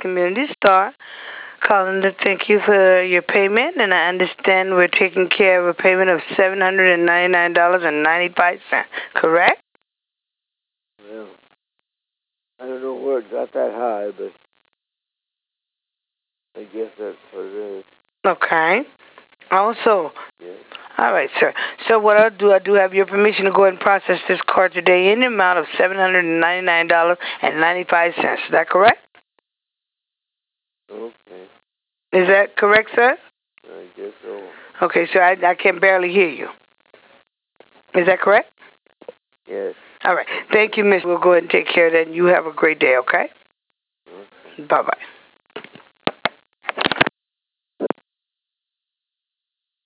Community Star, calling to thank you for your payment, and I understand we're taking care of a payment of $799.95, correct? Well, I don't know where it got that high, but I guess that's what it is. Okay. Also, Yeah. all right, sir. So what I'll do, I do have your permission to go ahead and process this card today in the amount of $799.95. Is that correct? Okay. Is that correct, sir? I guess so. Okay, so I can barely hear you. Is that correct? Yes. All right. Thank you, Miss. We'll go ahead and take care of that, and you have a great day, okay? Okay. Bye-bye.